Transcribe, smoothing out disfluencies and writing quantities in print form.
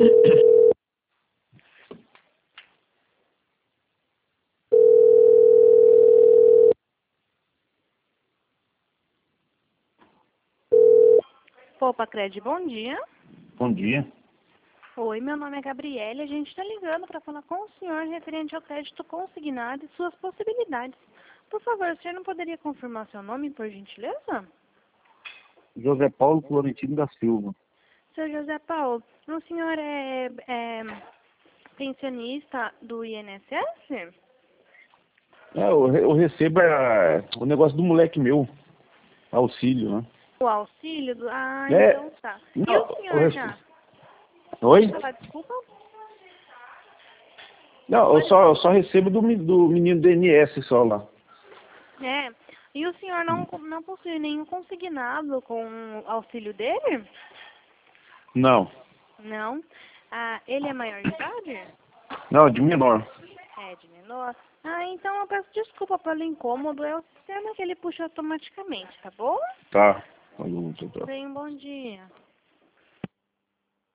Poupa Cred, bom dia. Bom dia. Oi, meu nome é Gabriele. A gente está ligando para falar com o senhor referente ao crédito consignado e suas possibilidades. Por favor, o senhor não poderia confirmar seu nome, por gentileza? José Paulo Florentino da Silva. Seu José Paulo, o senhor é pensionista do INSS? Eu recebo o negócio do moleque meu, auxílio, né? O auxílio do... Ah, É, então tá. E não, o senhor já? Oi? Pode falar, desculpa? Não, eu só recebo do menino do INSS só lá. É. E o senhor não possui nenhum consignado com o auxílio dele? Não, Não. Ah, ele é maior de idade? não, de menor. É, de menor. Ah, então eu peço desculpa pelo incômodo. É o sistema que ele puxa automaticamente, tá bom? Tá. Falou, tchau, tchau. Tenha um bom dia.